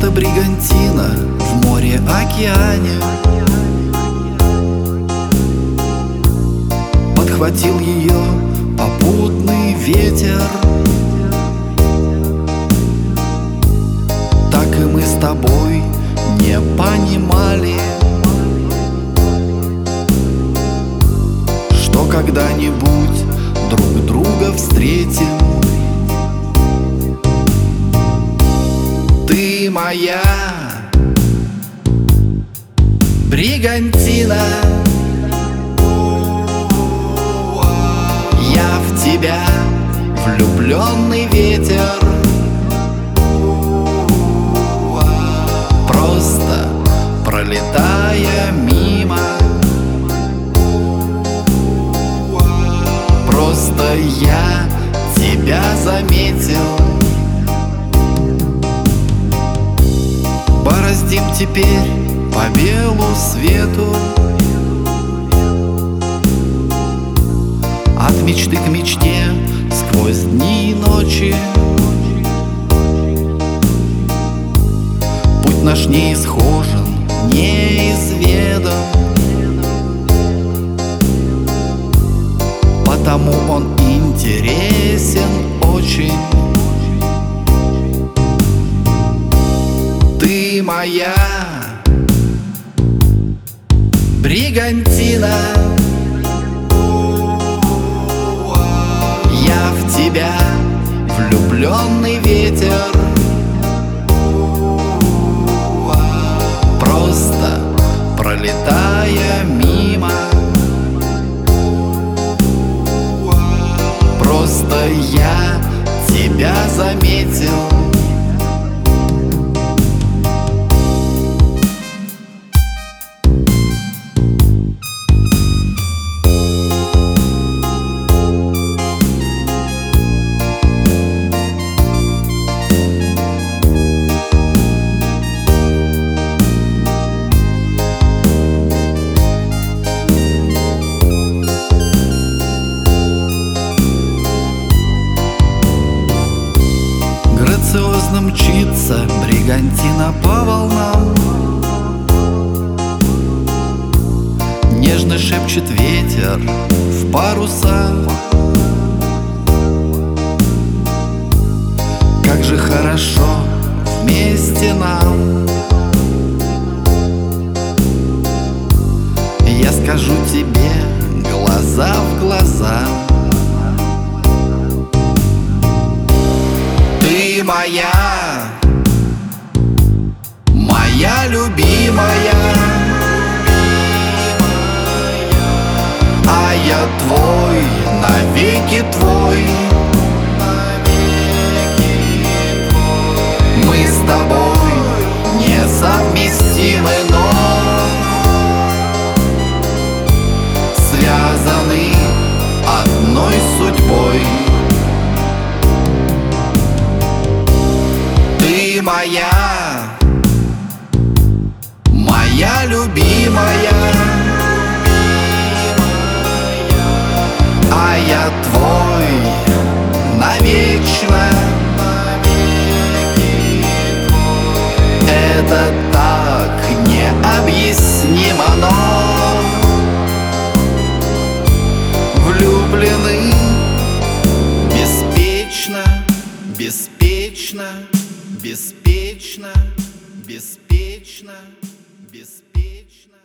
Мечта бригантина в море-океане. Подхватил ее попутный ветер. Так и мы с тобой не понимали, что когда-нибудь друг друга встретим. Ты моя бригантина, я в тебя влюбленный ветер. Просто пролетая мимо, просто я тебя заметил. Бороздим теперь по белу свету, от мечты к мечте сквозь дни и ночи. Путь наш не исхожен, неизведан, потому он интересен очень. Ты моя бригантина, я в тебя влюбленный ветер. Просто пролетая мимо, просто я тебя заметил. Грациозно мчится бригантина по волнам, нежно шепчет ветер в паруса. Как же хорошо вместе нам, я скажу тебе глаза в глаза. Ты моя, моя любимая, а я твой, навеки твой. Мы с тобой несовместимы, но связаны одной судьбой. Ты моя, моя любимая, а я твой навечно. Это так необъяснимо, но влюблены беспечно, беспечно, беспечно, беспечно, беспечно.